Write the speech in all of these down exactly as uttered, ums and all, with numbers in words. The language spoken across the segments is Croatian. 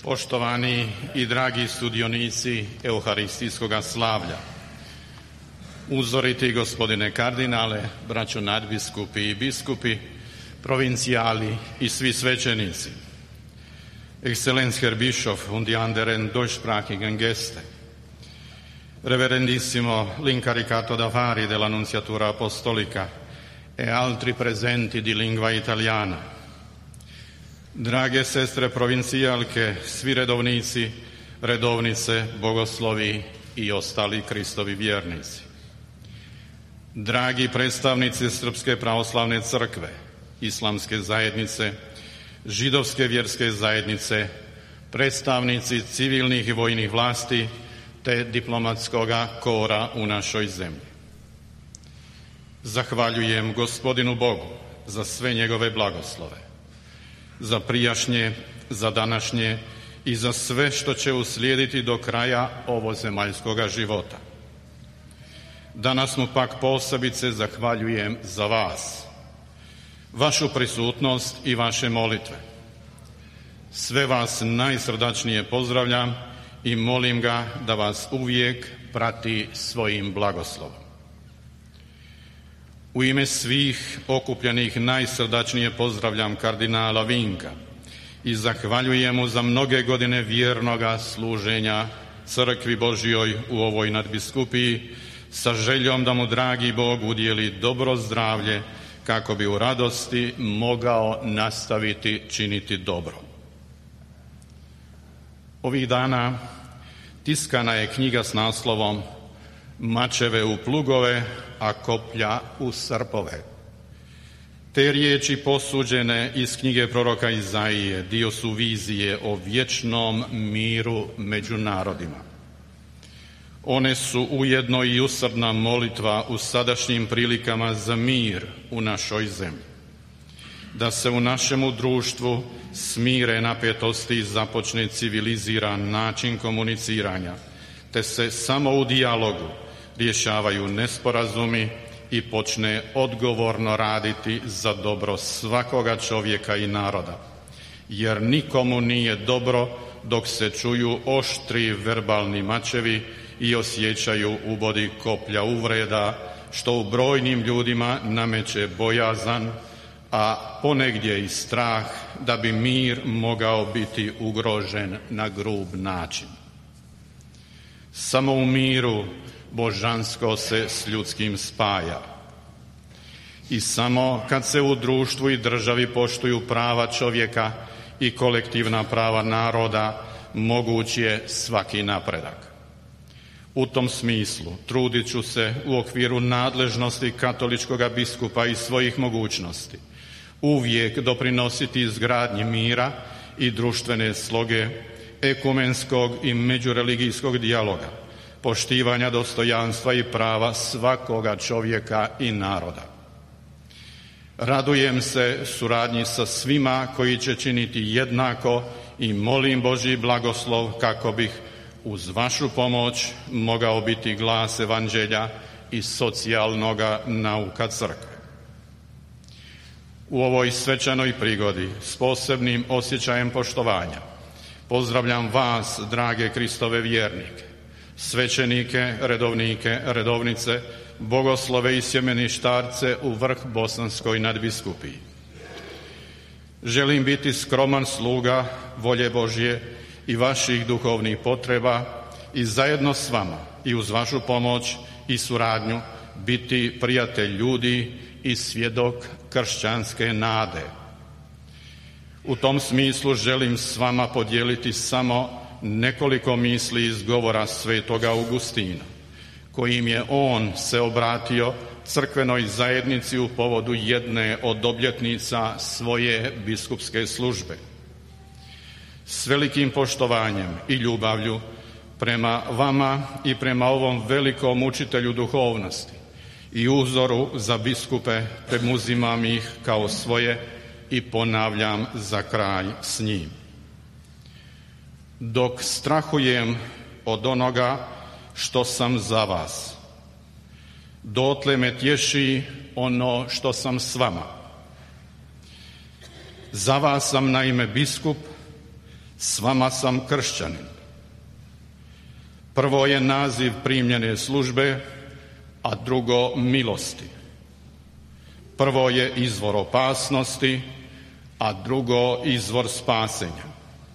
Poštovani i dragi sudionici Euharistijskoga slavlja, uzoriti gospodine kardinale, braćo nadbiskupi i biskupi, provincijali i svi svećenici, Excellenz Herr Bischof und die anderen deutschsprachigen Gäste, Reverendissimo l'incaricato d'affari della Nunziatura Apostolica e altri presenti di lingua italiana, drage sestre provincijalke, svi redovnici, redovnice, bogoslovi i ostali Kristovi vjernici, dragi predstavnici Srpske pravoslavne crkve, islamske zajednice, židovske vjerske zajednice, predstavnici civilnih i vojnih vlasti te diplomatskoga kora u našoj zemlji. Zahvaljujem gospodinu Bogu za sve njegove blagoslove, za prijašnje, za današnje i za sve što će uslijediti do kraja ovozemaljskoga života. Danas mu pak posebice zahvaljujem za vas, vašu prisutnost i vaše molitve. Sve vas najsrdačnije pozdravljam i molim ga da vas uvijek prati svojim blagoslovom. U ime svih okupljenih najsrdačnije pozdravljam kardinala Vinka i zahvaljujem mu za mnoge godine vjernoga služenja Crkvi Božjoj u ovoj nadbiskupiji sa željom da mu dragi Bog udijeli dobro zdravlje kako bi u radosti mogao nastaviti činiti dobro. Ovih dana tiskana je knjiga s naslovom Mačeve u plugove, a koplja u srpove. Te riječi posuđene iz knjige proroka Izaije dio su vizije o vječnom miru među narodima. One su ujedno i usrdna molitva u sadašnjim prilikama za mir u našoj zemlji. Da se u našemu društvu smire napetosti i započne civiliziran način komuniciranja, te se samo u dijalogu rješavaju nesporazumi i počne odgovorno raditi za dobro svakoga čovjeka i naroda. Jer nikomu nije dobro dok se čuju oštri verbalni mačevi i osjećaju ubodi koplja uvreda, što u brojnim ljudima nameće bojazan, a ponegdje i strah da bi mir mogao biti ugrožen na grub način. Samo u miru božansko se s ljudskim spaja. I samo kad se u društvu i državi poštuju prava čovjeka i kolektivna prava naroda, moguć je svaki napredak. U tom smislu trudit ću se u okviru nadležnosti katoličkoga biskupa i svojih mogućnosti uvijek doprinositi izgradnji mira i društvene sloge, ekumenskog i međureligijskog dijaloga, poštivanja dostojanstva i prava svakoga čovjeka i naroda. Radujem se suradnji sa svima koji će činiti jednako i molim Božji blagoslov kako bih uz vašu pomoć mogao biti glas evanđelja i socijalnoga nauka crkve. U ovoj svečanoj prigodi s posebnim osjećajem poštovanja pozdravljam vas, drage Kristove vjernike, svećenike, redovnike, redovnice, bogoslove i sjemeništarce u vrh bosanskoj nadbiskupiji. Želim biti skroman sluga volje Božje i vaših duhovnih potreba i zajedno s vama i uz vašu pomoć i suradnju biti prijatelj ljudi i svjedok kršćanske nade. U tom smislu želim s vama podijeliti samo nekoliko misli iz govora svetoga Augustina, kojim je on se obratio crkvenoj zajednici u povodu jedne od obljetnica svoje biskupske službe. S velikim poštovanjem i ljubavlju prema vama i prema ovom velikom učitelju duhovnosti i uzoru za biskupe preuzimam ih kao svoje i ponavljam za kraj s njim. Dok strahujem od onoga što sam za vas, dotle me tješi ono što sam s vama. Za vas sam naime biskup, S vama sam kršćanin. Prvo je naziv primljene službe, a drugo milosti. Prvo je izvor opasnosti, a drugo izvor spasenja.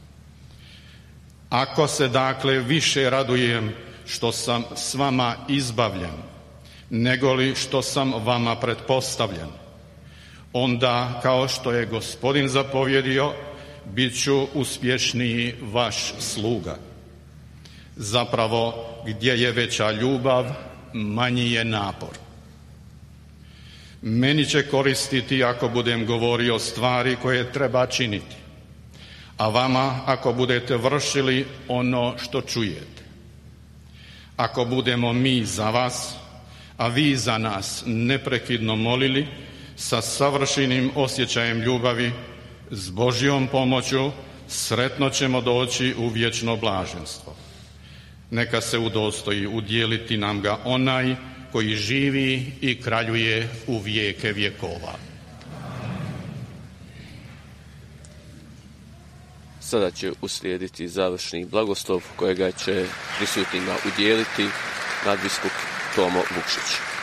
Ako se dakle više radujem što sam s vama izbavljen, negoli što sam vama pretpostavljen, onda, kao što je Gospodin zapovjedio, bit ću uspješniji vaš sluga. Zapravo, gdje je veća ljubav, manji je napor. Meni će koristiti ako budem govorio stvari koje treba činiti, a vama ako budete vršili ono što čujete. Ako budemo mi za vas, a vi za nas neprekidno molili, sa savršenim osjećajem ljubavi, s Božjom pomoću, sretno ćemo doći u vječno blaženstvo. Neka se udostoji udjeliti nam ga onaj koji živi i kraljuje u vijeke vjekova. Sada će uslijediti završni blagoslov kojega će prisutnima udjeliti nadbiskup Tomo Vukšić.